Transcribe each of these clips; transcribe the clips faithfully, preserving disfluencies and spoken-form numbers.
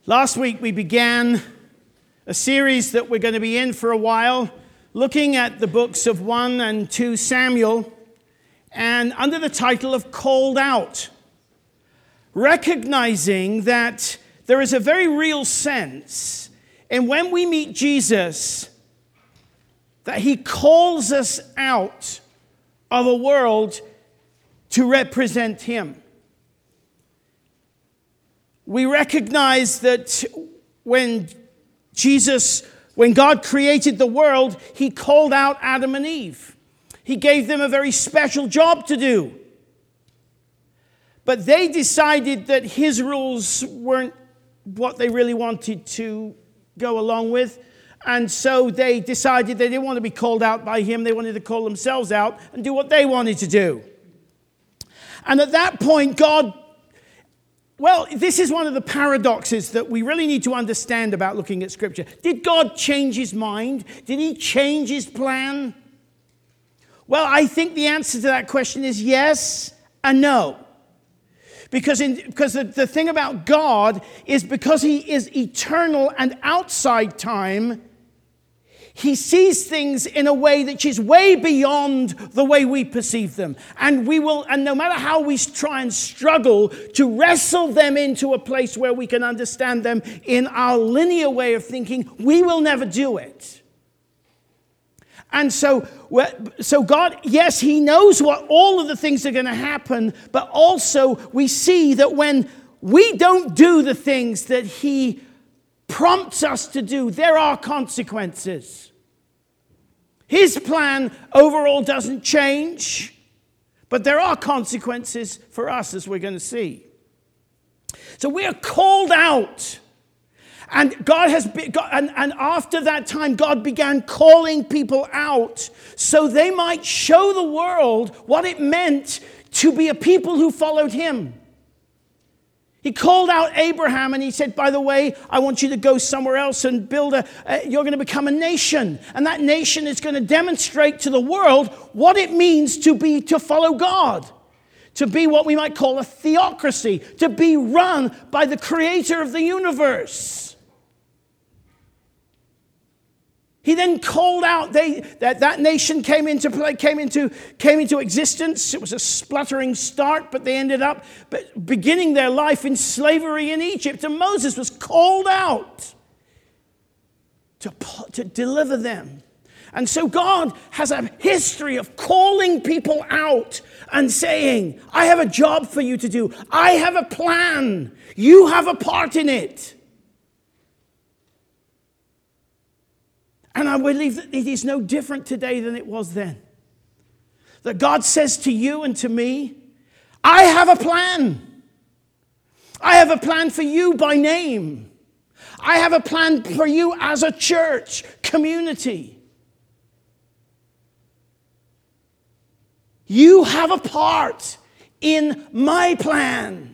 Last week we began a series that we're going to be in for a while, looking at the books of First and Second Samuel, and under the title of Called Out, recognizing that there is a very real sense in when we meet Jesus that he calls us out of a world to represent him. We recognize that when Jesus, when God created the world, he called out Adam and Eve. He gave them a very special job to do. But they decided that his rules weren't what they really wanted to go along with. And so they decided they didn't want to be called out by him. They wanted to call themselves out and do what they wanted to do. And at that point, God, well, this is one of the paradoxes that we really need to understand about looking at Scripture. Did God change his mind? Did he change his plan? Well, I think the answer to that question is yes and no. Because, in, because the, the thing about God is because he is eternal and outside time, he sees things in a way that is way beyond the way we perceive them. And we will, and no matter how we try and struggle to wrestle them into a place where we can understand them in our linear way of thinking, we will never do it. And so, so God, yes, he knows what all of the things are going to happen, but also we see that when we don't do the things that he prompts us to do, there are consequences. His plan overall doesn't change, but there are consequences for us, as we're going to see. So we are called out. And God has been, and, and after that time, God began calling people out so they might show the world what it meant to be a people who followed him. He called out Abraham and he said, by the way, I want you to go somewhere else and build a, uh, you're going to become a nation. And that nation is going to demonstrate to the world what it means to be, to follow God. To be what we might call a theocracy. To be run by the creator of the universe. He then called out they, that that nation came into play, came into came into existence. It was a spluttering start, but they ended up beginning their life in slavery in Egypt. And Moses was called out to, to deliver them. And so God has a history of calling people out and saying, I have a job for you to do. I have a plan. You have a part in it. And I believe that it is no different today than it was then. That God says to you and to me, I have a plan. I have a plan for you by name. I have a plan for you as a church community. You have a part in my plan.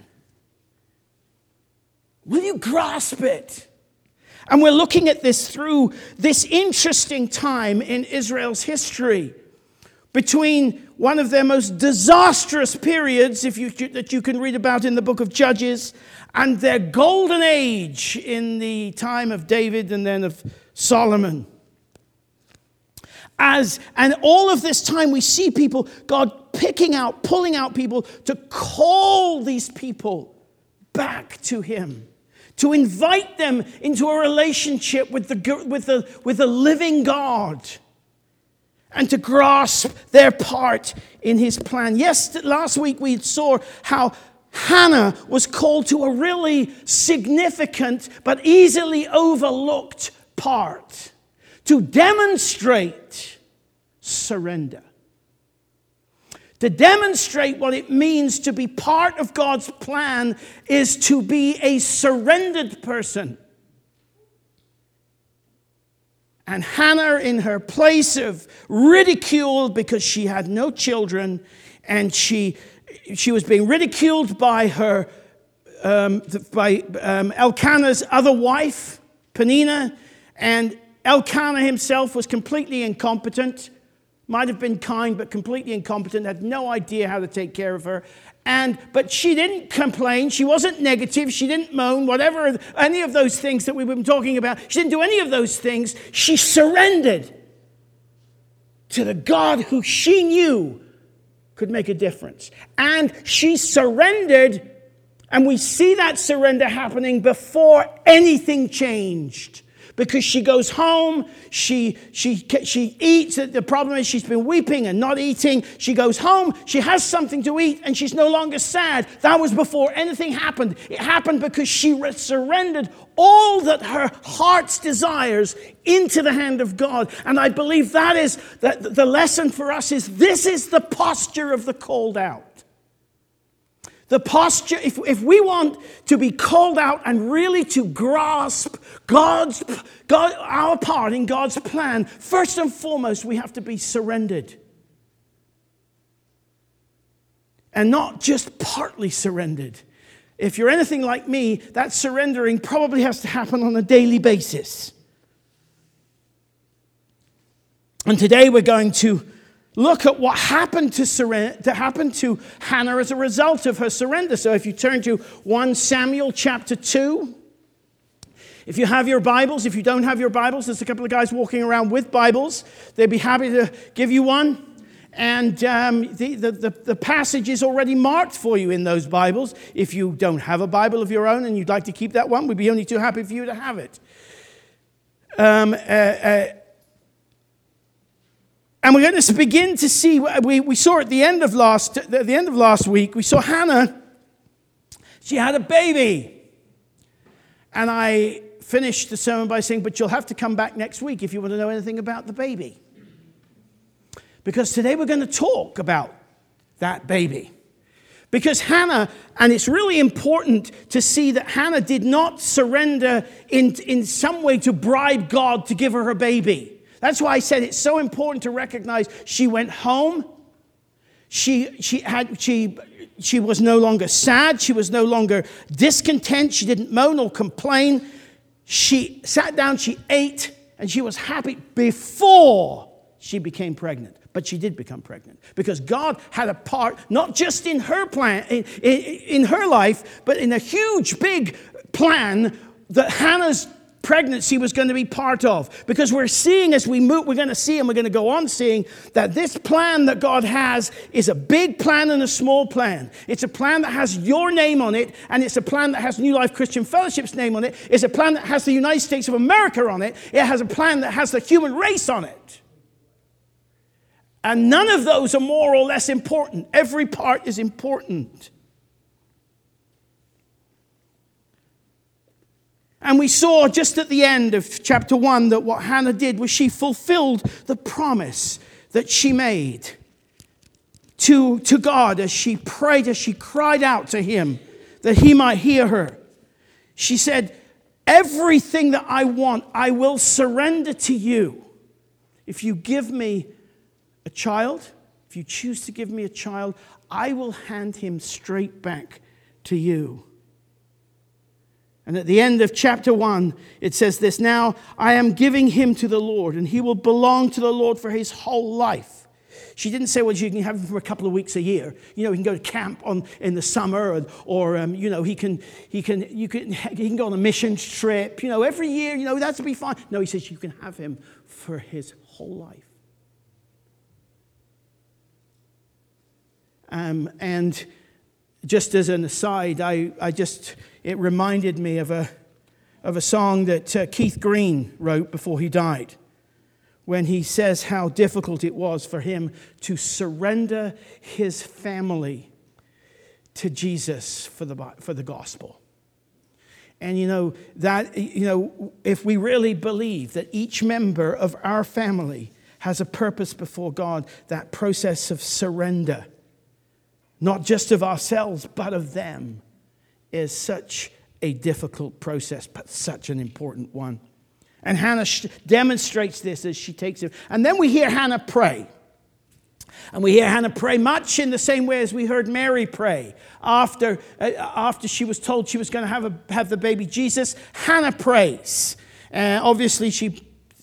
Will you grasp it? And we're looking at this through this interesting time in Israel's history between one of their most disastrous periods, if you, that you can read about in the book of Judges, and their golden age in the time of David and then of Solomon. As, and all of this time we see people, God picking out, pulling out people to call these people back to him. To invite them into a relationship with the, with the, with the living God. And to grasp their part in his plan. Yes, last week we saw how Hannah was called to a really significant but easily overlooked part. To demonstrate surrender. To demonstrate what it means to be part of God's plan is to be a surrendered person. And Hannah, in her place of ridicule because she had no children, and she she was being ridiculed by her um, by um, Elkanah's other wife, Peninnah, and Elkanah himself was completely incompetent. Might have been kind, but completely incompetent, had no idea how to take care of her. And but she didn't complain. She wasn't negative. She didn't moan, whatever, any of those things that we've been talking about. She didn't do any of those things. She surrendered to the God who she knew could make a difference. And she surrendered, and we see that surrender happening before anything changed. Because she goes home, she she she eats. The problem is she's been weeping and not eating. She goes home, she has something to eat, and she's no longer sad. That was before anything happened. It happened because she surrendered all that her heart's desires into the hand of God. And I believe that is that the lesson for us is this is the posture of the called out. The posture, if, if we want to be called out and really to grasp God's, God, our part in God's plan, first and foremost, we have to be surrendered. And not just partly surrendered. If you're anything like me, that surrendering probably has to happen on a daily basis. And today we're going to look at what happened to surrender, to happen to Hannah as a result of her surrender. So if you turn to First Samuel chapter two, if you have your Bibles, if you don't have your Bibles, there's a couple of guys walking around with Bibles. They'd be happy to give you one. And um, the, the, the, the passage is already marked for you in those Bibles. If you don't have a Bible of your own and you'd like to keep that one, we'd be only too happy for you to have it. Um, uh, uh, And we're going to begin to see, we, we saw at the end of last at the end of last week, we saw Hannah, she had a baby. And I finished the sermon by saying, but you'll have to come back next week if you want to know anything about the baby. Because today we're going to talk about that baby. Because Hannah, and it's really important to see that Hannah did not surrender in, in some way to bribe God to give her her baby. That's why I said it's so important to recognize she went home. She she had she she was no longer sad. She was no longer discontent. She didn't moan or complain. She sat down, she ate, and she was happy before she became pregnant. But she did become pregnant because God had a part, not just in her plan, in, in, in her life, but in a huge, big plan that Hannah's pregnancy was going to be part of. Because we're seeing as we move, we're going to see and we're going to go on seeing that this plan that God has is a big plan and a small plan. It's a plan that has your name on it, and it's a plan that has New Life Christian Fellowship's name on it. It's a plan that has the United States of America on it. It has a plan that has the human race on it. And none of those are more or less important. Every part is important. And we saw just at the end of chapter one that what Hannah did was she fulfilled the promise that she made to, to God as she prayed, as she cried out to him that he might hear her. She said, everything that I want, I will surrender to you. If you give me a child, if you choose to give me a child, I will hand him straight back to you. And at the end of chapter one, it says this, now I am giving him to the Lord, and he will belong to the Lord for his whole life. She didn't say, well, you can have him for a couple of weeks a year. You know, he can go to camp on in the summer, or, or um, you know, he can, he can, you can, he can go on a mission trip. You know, every year, you know, that's be fine. No, he says you can have him for his whole life. Um, and just as an aside, I, I just... It reminded me of a of a song that uh, Keith Green wrote before he died, when he says how difficult it was for him to surrender his family to Jesus for the for the gospel. And you know that you know if we really believe that each member of our family has a purpose before God, that process of surrender, not just of ourselves but of them, is such a difficult process, but such an important one. And Hannah sh- demonstrates this as she takes it. And then we hear Hannah pray. And we hear Hannah pray much in the same way as we heard Mary pray. After, uh, after she was told she was going to have, a, have the baby Jesus, Hannah prays. Uh, obviously, she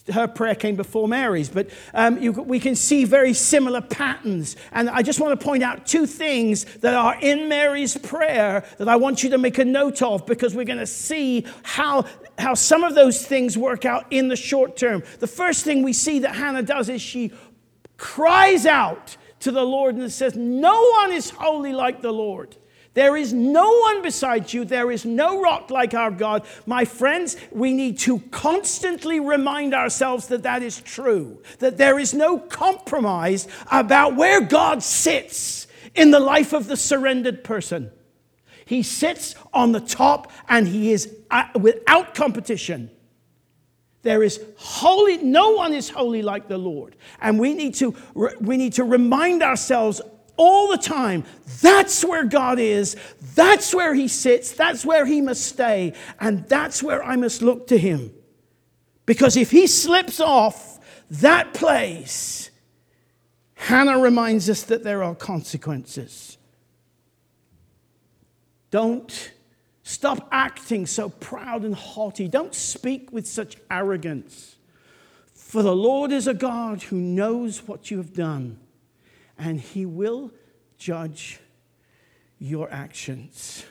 her prayer came before Mary's, but um, you, we can see very similar patterns. And I just want to point out two things that are in Mary's prayer that I want you to make a note of, because we're going to see how, how some of those things work out in the short term. The first thing we see that Hannah does is she cries out to the Lord and says, "No one is holy like the Lord. There is no one beside you. There is no rock like our God." My friends, we need to constantly remind ourselves that that is true, that there is no compromise about where God sits in the life of the surrendered person. He sits on the top, and he is without competition. There is holy, no one is holy like the Lord. And we need to, we need to remind ourselves all the time, that's where God is, that's where he sits, that's where he must stay, and that's where I must look to him. Because if he slips off that place, Hannah reminds us that there are consequences. Don't stop acting so proud and haughty. Don't speak with such arrogance. For the Lord is a God who knows what you have done, and he will judge your actions.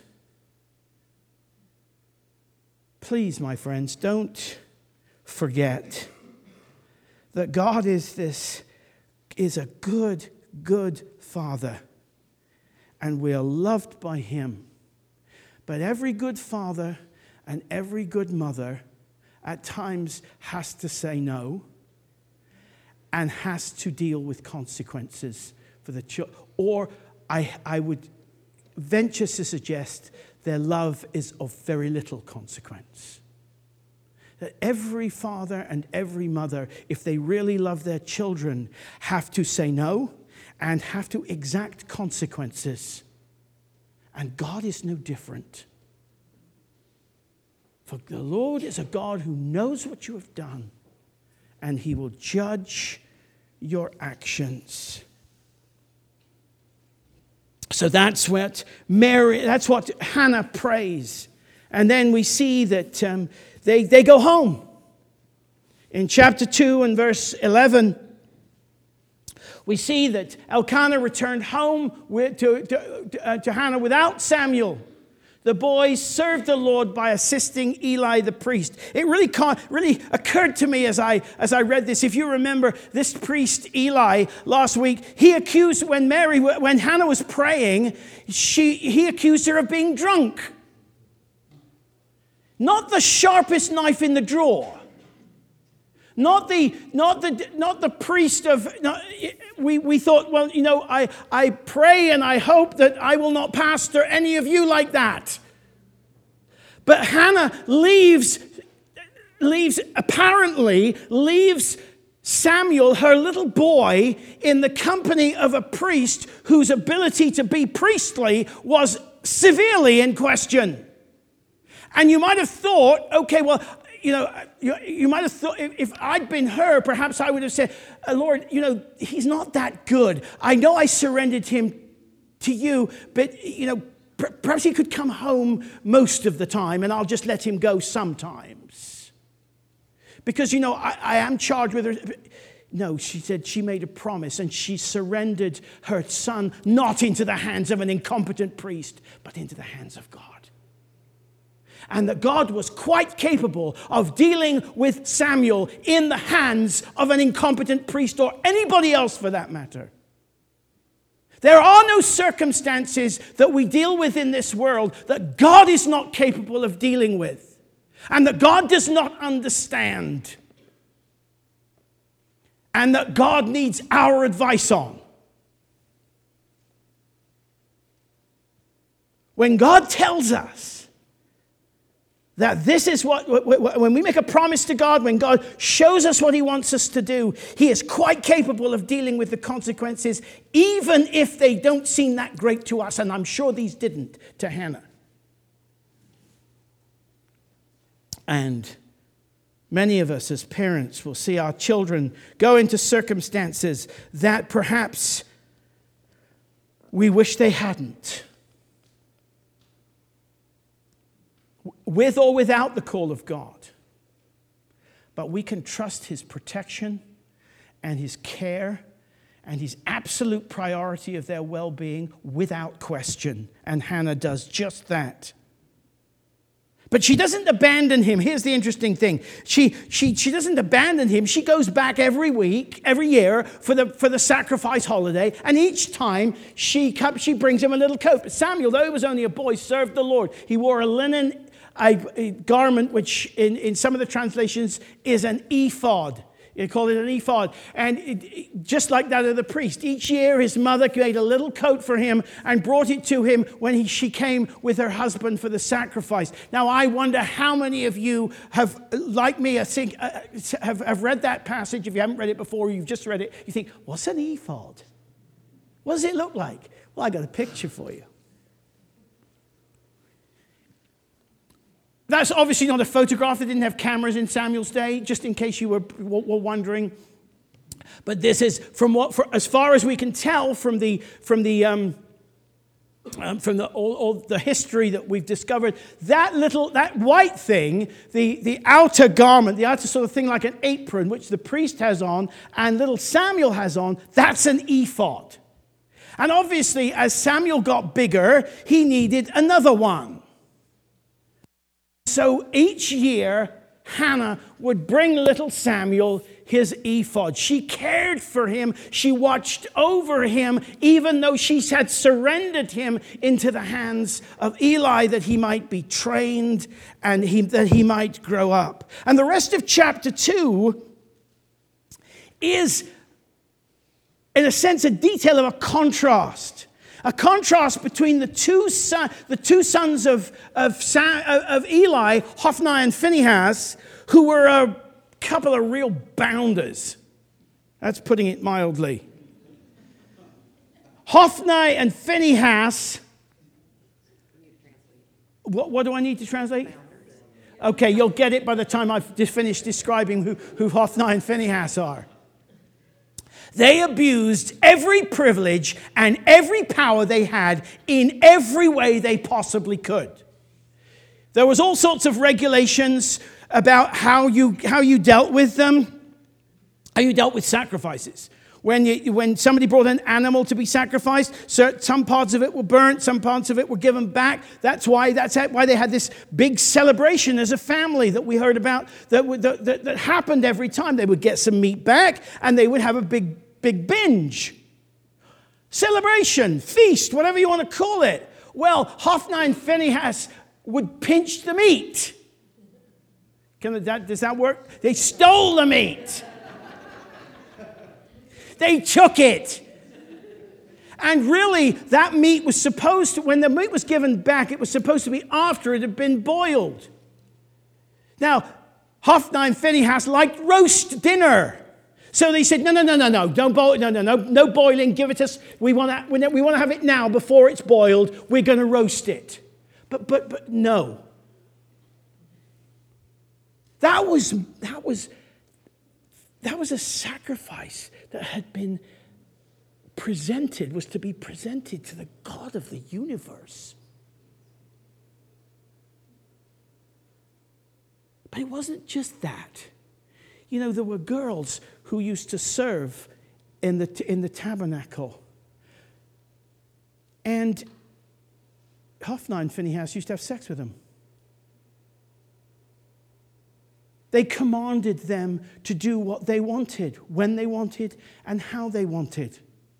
Please, my friends, don't forget that God is this, is a good, good Father, and we are loved by him. But every good father and every good mother at times has to say no and has to deal with consequences for the children. Or I, I would venture to suggest their love is of very little consequence. That every father and every mother, if they really love their children, have to say no and have to exact consequences. And God is no different. For the Lord is a God who knows what you have done, and he will judge your actions. So that's what Mary, that's what Hannah prays. And then we see that um, they, they go home. In chapter two and verse eleven, we see that Elkanah returned home with, to, to, uh, to Hannah without Samuel. The boys served the Lord by assisting Eli the priest. It really con- really occurred to me as I as I read this. If you remember, this priest Eli last week, he accused when Mary when Hannah was praying, she he accused her of being drunk. Not the sharpest knife in the drawer. Not the not the not the priest of. Not, we we thought, well, you know, I I pray and I hope that I will not pastor any of you like that. But Hannah leaves leaves apparently leaves Samuel, her little boy, in the company of a priest whose ability to be priestly was severely in question. And you might have thought, okay, well, you know, you, you might have thought, if, if I'd been her, perhaps I would have said, Lord, you know, he's not that good. I know I surrendered him to you, but, you know, per- perhaps he could come home most of the time and I'll just let him go sometimes. Because, you know, I, I am charged with her. No, she said she made a promise and she surrendered her son not into the hands of an incompetent priest, but into the hands of God. And that God was quite capable of dealing with Samuel in the hands of an incompetent priest or anybody else for that matter. There are no circumstances that we deal with in this world that God is not capable of dealing with and that God does not understand and that God needs our advice on. When God tells us that this is what, when we make a promise to God, when God shows us what he wants us to do, he is quite capable of dealing with the consequences, even if they don't seem that great to us. And I'm sure these didn't to Hannah. And many of us as parents will see our children go into circumstances that perhaps we wish they hadn't. With or without the call of God. but we can trust his protection and his care and his absolute priority of their well-being without question. And Hannah does just that. But she doesn't abandon him. Here's the interesting thing. She, she, she doesn't abandon him. She goes back every week, every year for the, for the sacrifice holiday. And each time she, she brings him a little coat. But Samuel, though he was only a boy, served the Lord. He wore a linen a, a garment, which in, in some of the translations is an ephod. You call it an ephod. And it, it, just like that of the priest, each year his mother made a little coat for him and brought it to him when he, she came with her husband for the sacrifice. Now, I wonder how many of you have, like me, I think, uh, have, have read that passage. If you haven't read it before, you've just read it. You think, what's an ephod? What does it look like? Well, I got a picture for you. That's obviously not a photograph. They didn't have cameras in Samuel's day, just in case you were, were wondering. But this is, from what, for, as far as we can tell from the from the um, um, from the all, all the history that we've discovered, that little that white thing, the the outer garment, the outer sort of thing like an apron, which the priest has on and little Samuel has on, that's an ephod. And obviously, as Samuel got bigger, he needed another one. So each year, Hannah would bring little Samuel his ephod. She cared for him. She watched over him, even though she had surrendered him into the hands of Eli that he might be trained and he, that he might grow up. And the rest of chapter two is, in a sense, a detail of a contrast. A contrast between the two, son, the two sons of, of, of Eli, Hophni and Phinehas, who were a couple of real bounders. That's putting it mildly. Hophni and Phinehas. What, what do I need to translate? Okay, you'll get it by the time I've finished describing who, who Hophni and Phinehas are. They abused every privilege and every power they had in every way they possibly could. There was all sorts of regulations about how you how you dealt with them, how you dealt with sacrifices. When you, when somebody brought an animal to be sacrificed, some parts of it were burnt, some parts of it were given back. That's why that's why they had this big celebration as a family that we heard about that, that, that, that happened every time. They would get some meat back and they would have a big, big binge. Celebration, feast, whatever you want to call it. Well, Hophni and Phinehas would pinch the meat. Can that, does that work? They stole the meat. They took it. And really, that meat was supposed to, when the meat was given back, it was supposed to be after it had been boiled. Now, Hophni and Phinehas liked roast dinner. So they said, no, no, no, no, no, don't boil, no, no, no, no boiling, give it to us. We want to, we want to have it now before it's boiled. We're going to roast it. But, but, but no. That was, that was, that was a sacrifice that had been presented, was to be presented to the God of the universe. But it wasn't just that. You know, there were girls who used to serve in the, in the tabernacle. And Hophni and Phinehas used to have sex with them. They commanded them to do what they wanted, when they wanted, and how they wanted.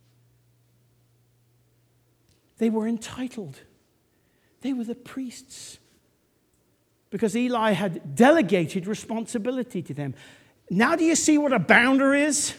They were entitled. They were the priests. Because Eli had delegated responsibility to them. Now do you see what a bounder is?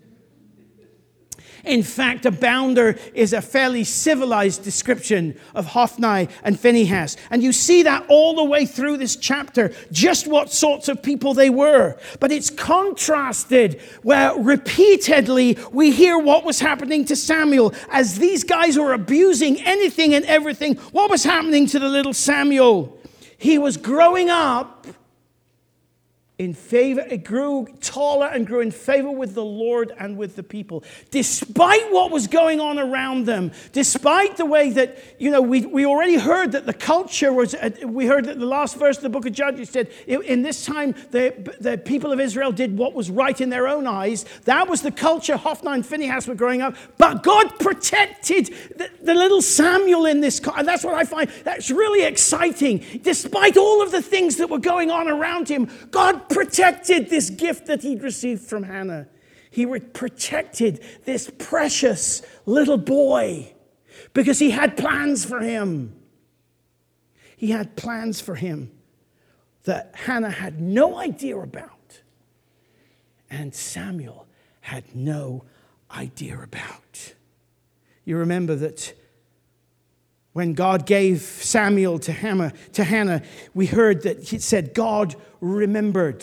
In fact, a bounder is a fairly civilized description of Hophni and Phinehas. And you see that all the way through this chapter, just what sorts of people they were. But it's contrasted where repeatedly we hear what was happening to Samuel. As these guys were abusing anything and everything, what was happening to the little Samuel? He was growing up in favor, it grew taller and grew in favor with the Lord and with the people. Despite what was going on around them, despite the way that, you know, we, we already heard that the culture was, uh, we heard that the last verse of the book of Judges said, in this time, the, the people of Israel did what was right in their own eyes. That was the culture Hophni and Phinehas were growing up. But God protected the, the little Samuel in this, and that's what I find, that's really exciting. Despite all of the things that were going on around him, God protected this gift that he'd received from Hannah. He protected this precious little boy because he had plans for him. He had plans for him that Hannah had no idea about, and Samuel had no idea about. You remember that when God gave Samuel to Hannah, to Hannah, we heard that he said God remembered.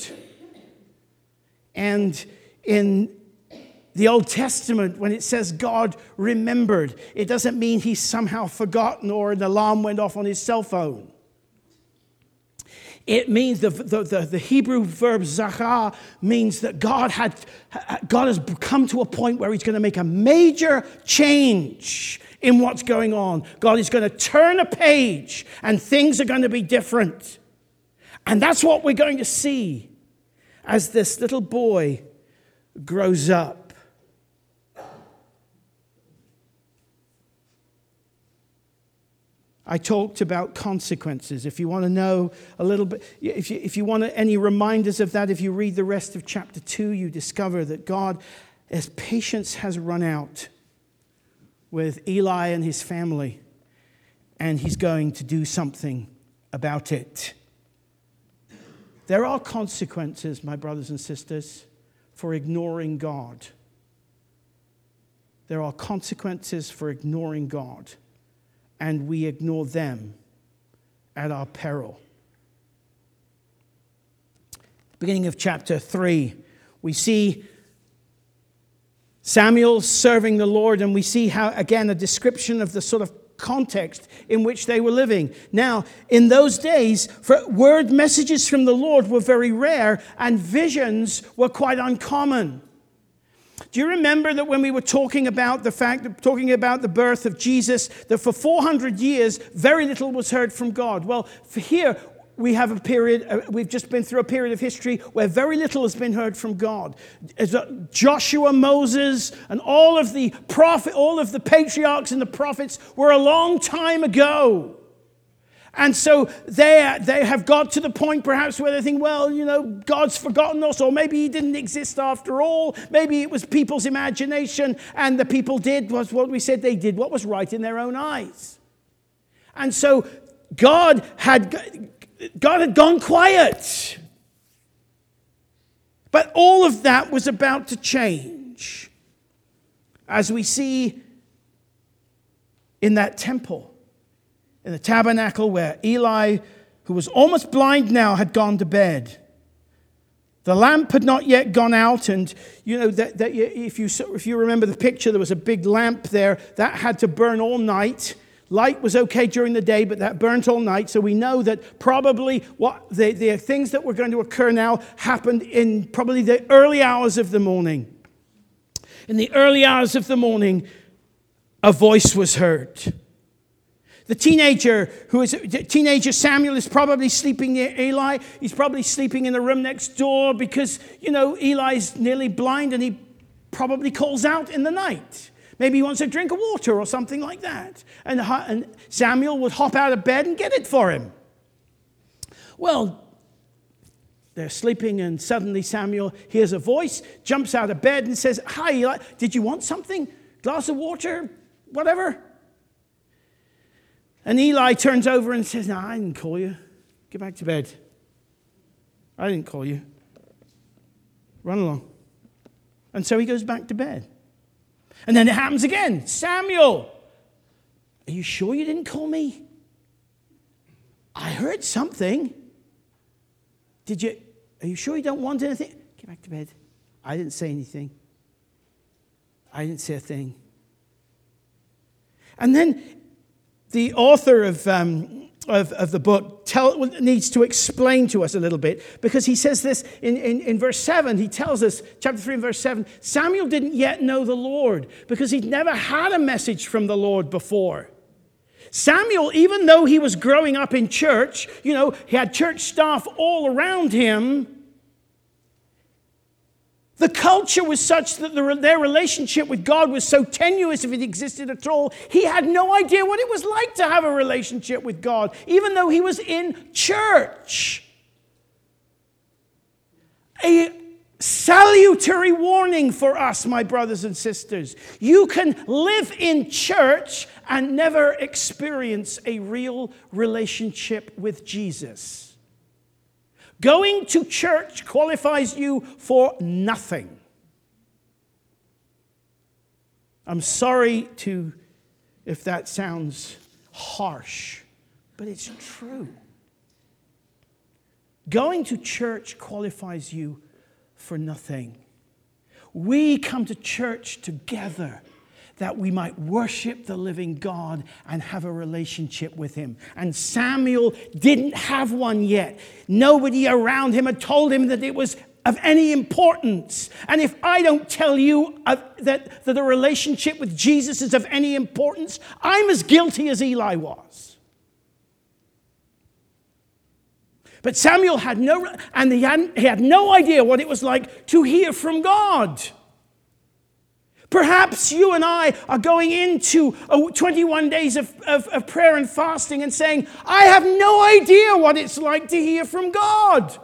And in the Old Testament, when it says God remembered, it doesn't mean he's somehow forgotten or an alarm went off on his cell phone. It means the, the, the, the Hebrew verb zachar means that God had God has come to a point where he's going to make a major change in what's going on. God is going to turn a page and things are going to be different. And that's what we're going to see as this little boy grows up. I talked about consequences. If you want to know a little bit, if you, if you want any reminders of that, if you read the rest of chapter two, you discover that God, as patience has run out with Eli and his family, and he's going to do something about it. There are consequences, my brothers and sisters, for ignoring God. There are consequences for ignoring God. And we ignore them at our peril. Beginning of chapter three, we see Samuel serving the Lord, and we see how, again, a description of the sort of context in which they were living. Now, in those days, for word messages from the Lord were very rare, and visions were quite uncommon. Do you remember that when we were talking about the fact, that talking about the birth of Jesus, that for four hundred years, very little was heard from God? Well, for here, we have a period, uh, we've just been through a period of history where very little has been heard from God. As, uh, Joshua, Moses, and all of the prophet, all of the patriarchs and the prophets were a long time ago. And so they, they have got to the point perhaps where they think, well, you know, God's forgotten us, or maybe he didn't exist after all. Maybe it was people's imagination, and the people did was what we said they did, what was right in their own eyes. And so God had, God had gone quiet. But all of that was about to change, as we see in that temple. In the tabernacle where Eli, who was almost blind now, had gone to bed. The lamp had not yet gone out, and you know that, that if you if you remember the picture, there was a big lamp there that had to burn all night. Light was okay during the day, but that burnt all night. So we know that probably what the, the things that were going to occur now happened in probably the early hours of the morning. In the early hours of the morning, a voice was heard. The teenager who is teenager Samuel is probably sleeping near Eli. He's probably sleeping in the room next door because, you know, Eli's nearly blind and he probably calls out in the night. Maybe he wants a drink of water or something like that. And, and Samuel would hop out of bed and get it for him. Well, they're sleeping and suddenly Samuel hears a voice, jumps out of bed and says, "Hi, Eli, did you want something? Glass of water? Whatever?" And Eli turns over and says, "No, I didn't call you. Get back to bed. I didn't call you. Run along." And so he goes back to bed. And then it happens again. "Samuel, are you sure you didn't call me? I heard something. Did you, are you sure you don't want anything? Get back to bed. I didn't say anything. I didn't say a thing." And then the author of um, of, of the book tell, needs to explain to us a little bit, because he says this in, in, in verse seven. He tells us, chapter three and verse seven, Samuel didn't yet know the Lord because he'd never had a message from the Lord before. Samuel, even though he was growing up in church, you know, he had church staff all around him, the culture was such that the, their relationship with God was so tenuous, if it existed at all. He had no idea what it was like to have a relationship with God, even though he was in church. A salutary warning for us, my brothers and sisters. You can live in church and never experience a real relationship with Jesus. Going to church qualifies you for nothing. I'm sorry to, if that sounds harsh, but it's true. Going to church qualifies you for nothing. We come to church together that we might worship the living God and have a relationship with him. And Samuel didn't have one yet. Nobody around him had told him that it was of any importance. And if I don't tell you of, that, that a relationship with Jesus is of any importance, I'm as guilty as Eli was. But Samuel had no, and he, hadn't, he had no idea what it was like to hear from God. Perhaps you and I are going into twenty-one days of, of, of prayer and fasting and saying, I have no idea what it's like to hear from God.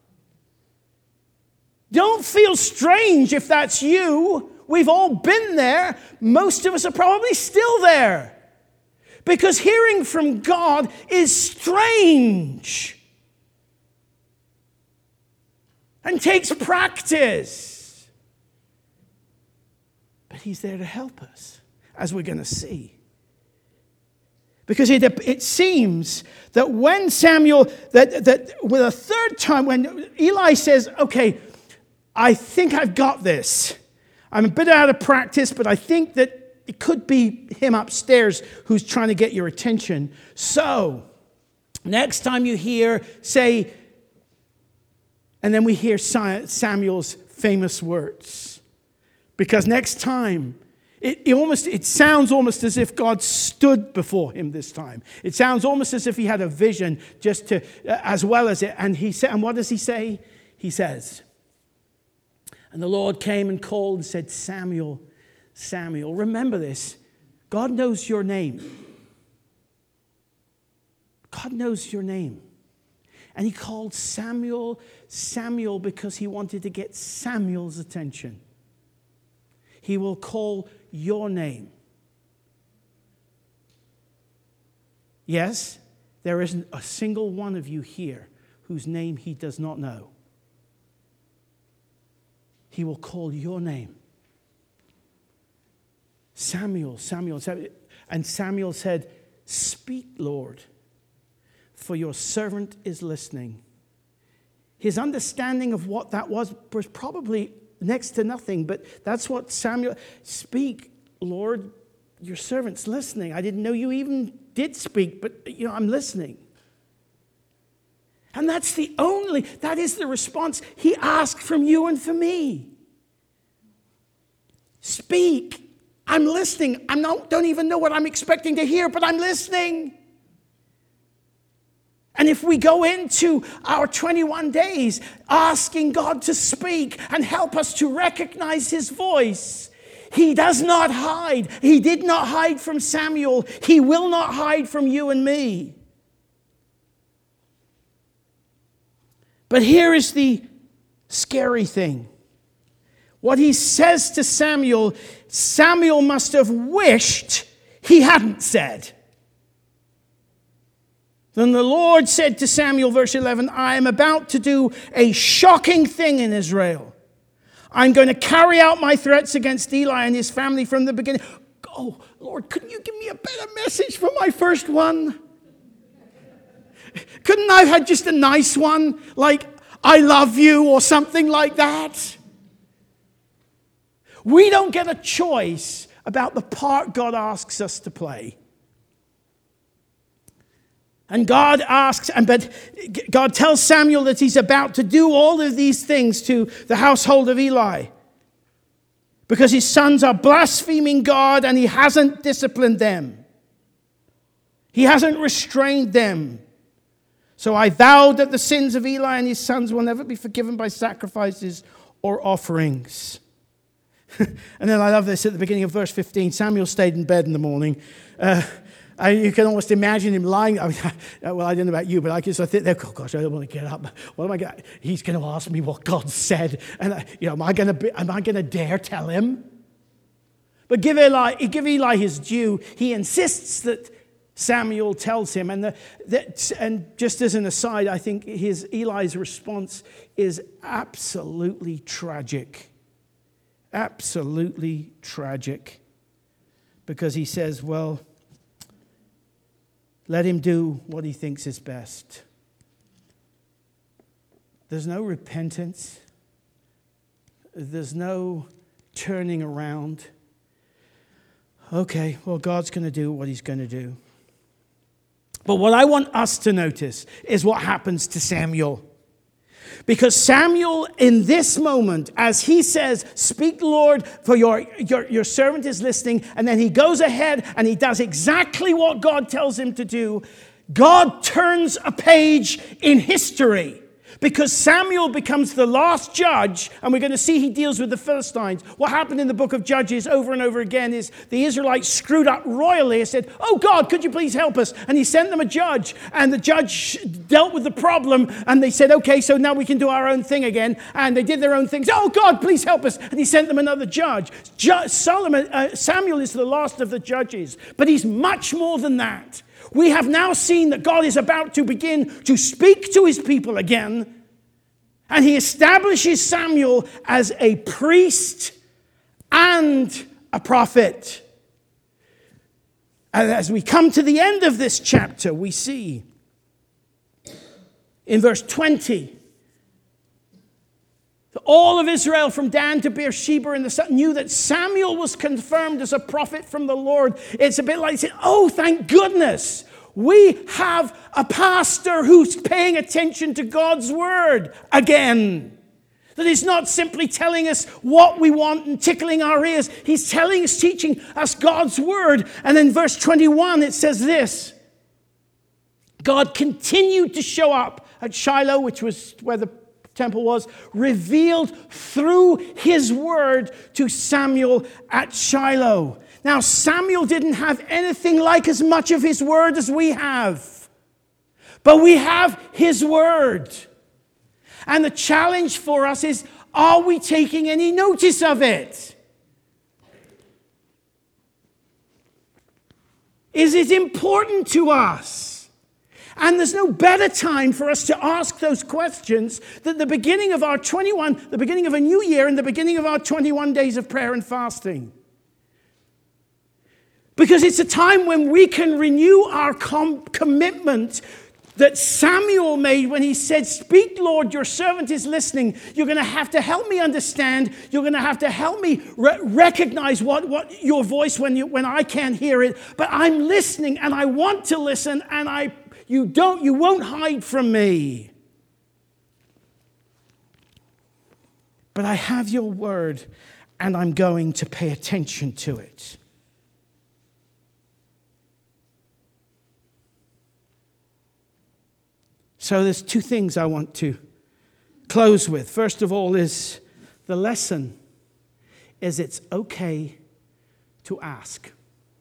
Don't feel strange if that's you. We've all been there. Most of us are probably still there. Because hearing from God is strange and takes practice. But he's there to help us, as we're going to see. Because it, it seems that when Samuel, that, that with a third time, when Eli says, okay, I think I've got this. I'm a bit out of practice, but I think that it could be him upstairs who's trying to get your attention. So, next time you hear, say, and then we hear Samuel's famous words. Because next time, it, it almost it sounds almost as if God stood before him this time. It sounds almost as if he had a vision just to, uh, as well as it. And he said, and what does he say? He says, and the Lord came and called and said, Samuel, Samuel. Remember this. God knows your name. God knows your name. And he called Samuel, Samuel, because he wanted to get Samuel's attention. He will call your name. Yes, there isn't a single one of you here whose name he does not know. He will call your name. Samuel, Samuel, Samuel. And Samuel said, speak, Lord, for your servant is listening. His understanding of what that was was probably next to nothing, but that's what Samuel, speak, Lord, your servant's listening. I didn't know you even did speak, but, you know, I'm listening. And that's the only, that is the response he asked from you and for me. Speak. I'm listening. I don't even know what I'm expecting to hear, but I'm listening. And if we go into our twenty-one days asking God to speak and help us to recognize his voice, he does not hide. He did not hide from Samuel. He will not hide from you and me. But here is the scary thing. What he says to Samuel, Samuel must have wished he hadn't said. Then the Lord said to Samuel, verse eleven, I am about to do a shocking thing in Israel. I'm going to carry out my threats against Eli and his family from the beginning. Oh, Lord, couldn't you give me a better message for my first one? Couldn't I have had just a nice one, like, I love you or something like that? We don't get a choice about the part God asks us to play. And God asks, and but God tells Samuel that he's about to do all of these things to the household of Eli, because his sons are blaspheming God and he hasn't disciplined them. He hasn't restrained them. So I vowed that the sins of Eli and his sons will never be forgiven by sacrifices or offerings. And then I love this at the beginning of verse fifteen. Samuel stayed in bed in the morning. Uh, I, you can almost imagine him lying. I mean, well, I don't know about you, but I can sort of think, oh gosh, I don't want to get up. What am I going? He's going to ask me what God said, and I, you know, am I going to? Am I going to dare tell him? But give Eli, give Eli his due. He insists that Samuel tells him, and the, that, and just as an aside, I think his Eli's response is absolutely tragic. Absolutely tragic. Because he says, well, let him do what he thinks is best. There's no repentance. There's no turning around. Okay, well, God's going to do what he's going to do. But what I want us to notice is what happens to Samuel. Because Samuel, in this moment, as he says, speak, Lord, for your, your, your servant is listening, and then he goes ahead and he does exactly what God tells him to do, God turns a page in history. Because Samuel becomes the last judge, and we're going to see he deals with the Philistines. What happened in the book of Judges over and over again is the Israelites screwed up royally and said, oh God, could you please help us? And he sent them a judge, and the judge dealt with the problem, and they said, okay, so now we can do our own thing again. And they did their own things. Oh God, please help us. And he sent them another judge. Ju- Solomon, uh, Samuel is the last of the judges, but he's much more than that. We have now seen that God is about to begin to speak to his people again. And he establishes Samuel as a priest and a prophet. And as we come to the end of this chapter, we see in verse twenty, that all of Israel from Dan to Beersheba in the south knew that Samuel was confirmed as a prophet from the Lord. It's a bit like saying, oh, thank goodness. We have a pastor who's paying attention to God's word again. That he's not simply telling us what we want and tickling our ears. He's telling us, teaching us God's word. And then verse twenty-one, it says this. God continued to show up at Shiloh, which was where the temple was, revealed through his word to Samuel at Shiloh. Now, Samuel didn't have anything like as much of his word as we have. But we have his word. And the challenge for us is, are we taking any notice of it? Is it important to us? And there's no better time for us to ask those questions than the beginning of our twenty-one, the beginning of a new year and the beginning of our twenty-one days of prayer and fasting. Because it's a time when we can renew our com- commitment that Samuel made when he said, speak, Lord, your servant is listening. You're going to have to help me understand. You're going to have to help me re- recognize what, what your voice when, you, when I can't hear it. But I'm listening and I want to listen, and I you don't you won't hide from me. But I have your word and I'm going to pay attention to it. So there's two things I want to close with. First of all is the lesson is it's okay to ask.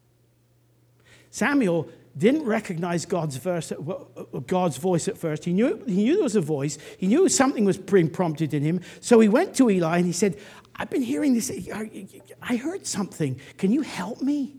Samuel didn't recognize God's verse, God's voice at first. He knew, he knew there was a voice. He knew something was being prompted in him. So he went to Eli and he said, I've been hearing this. I heard something. Can you help me?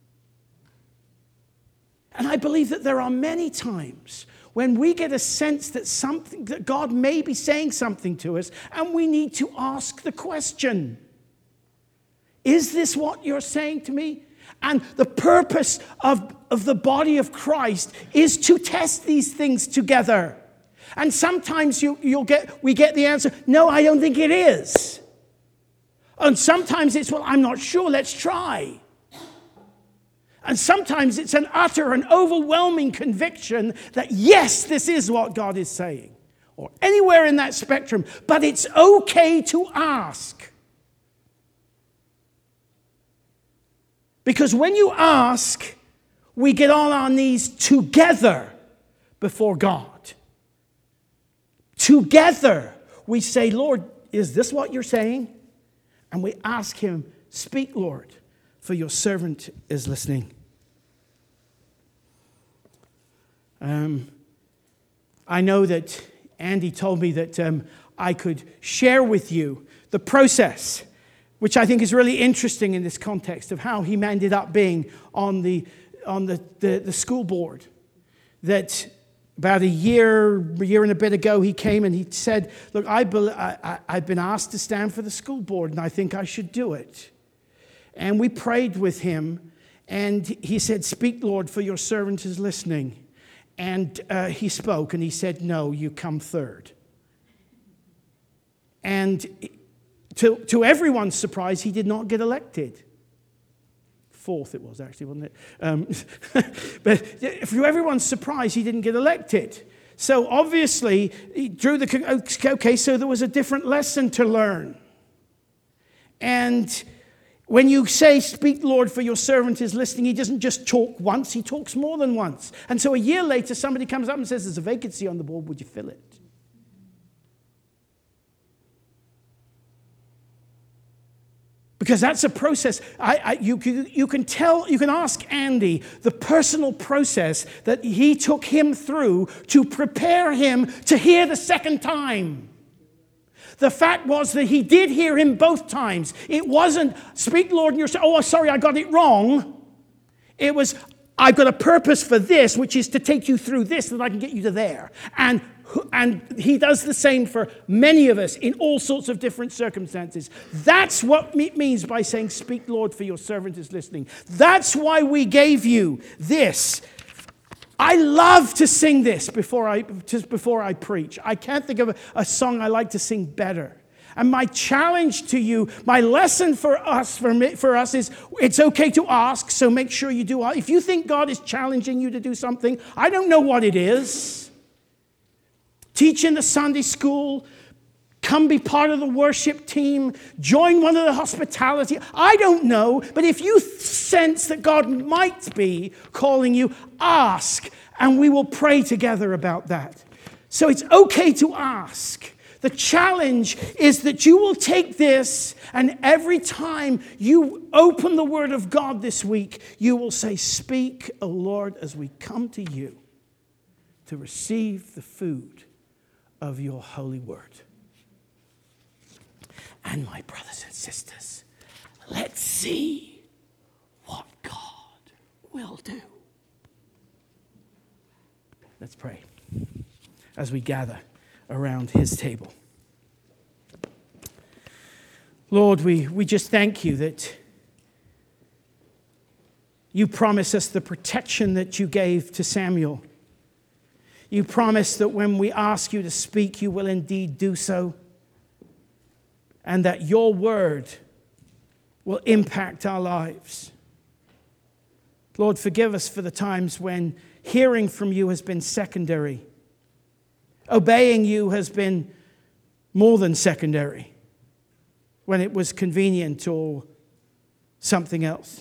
And I believe that there are many times when we get a sense that something, that God may be saying something to us, and we need to ask the question, is this what you're saying to me? And the purpose of, of the body of Christ is to test these things together. And sometimes you, you'll get, we get the answer, no, I don't think it is. And sometimes it's, well, I'm not sure, let's try. And sometimes it's an utter and overwhelming conviction that, yes, this is what God is saying. Or anywhere in that spectrum. But it's okay to ask. Because when you ask, we get on our knees together before God. Together, we say, Lord, is this what you're saying? And we ask him, speak, Lord, for your servant is listening. Um, I know that Andy told me that um, I could share with you the process, which I think is really interesting in this context of how he ended up being on the on the, the, the school board. That about a year, a year and a bit ago, he came and he said, look, I, I, I've been asked to stand for the school board, and I think I should do it. And we prayed with him, and he said, speak, Lord, for your servant is listening. And uh, he spoke, and he said, no, you come third. And to, to everyone's surprise, he did not get elected. Fourth it was, actually, wasn't it? Um, but to everyone's surprise, he didn't get elected. So obviously, he drew the... Okay, so there was a different lesson to learn. And when you say, speak, Lord, for your servant is listening, he doesn't just talk once, he talks more than once. And so a year later, somebody comes up and says, there's a vacancy on the board, would you fill it? Because that's a process. I, I, you, you can tell, you can ask Andy the personal process that he took him through to prepare him to hear the second time. The fact was that he did hear him both times. It wasn't, speak, Lord, and you're saying, oh, sorry, I got it wrong. It was, I've got a purpose for this, which is to take you through this so that I can get you to there. And And he does the same for many of us in all sorts of different circumstances. That's what it means by saying, speak, Lord, for your servant is listening. That's why we gave you this. I love to sing this before I, just before I preach. I can't think of a, a song I like to sing better. And my challenge to you, my lesson for us, for, me, for us is, it's okay to ask, so make sure you do. If you think God is challenging you to do something, I don't know what it is. Teach in the Sunday school, come be part of the worship team, join one of the hospitality. I don't know, but if you sense that God might be calling you, ask, and we will pray together about that. So it's okay to ask. The challenge is that you will take this, and every time you open the Word of God this week, you will say, speak, O Lord, as we come to you to receive the food of your holy word. And my brothers and sisters, let's see what God will do. Let's pray as we gather around his table. Lord, we, we just thank you that you promise us the protection that you gave to Samuel. You promise that when we ask you to speak, you will indeed do so. And that your word will impact our lives. Lord, forgive us for the times when hearing from you has been secondary. Obeying you has been more than secondary. When it was convenient or something else.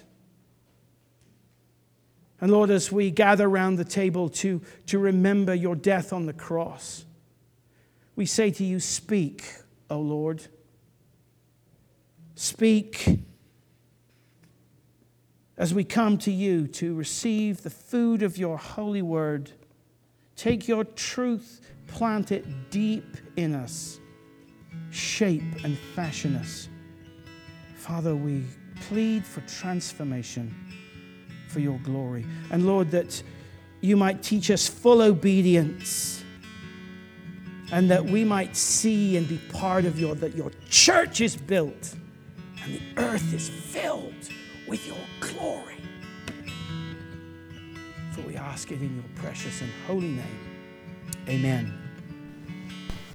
And Lord, as we gather around the table to, to remember your death on the cross, we say to you, speak, O Lord. Speak as we come to you to receive the food of your holy word. Take your truth, plant it deep in us, shape and fashion us. Father, we plead for transformation, for your glory. And Lord, that you might teach us full obedience, and that we might see and be part of your, that your church is built and the earth is filled with your glory. For we ask it in your precious and holy name. Amen.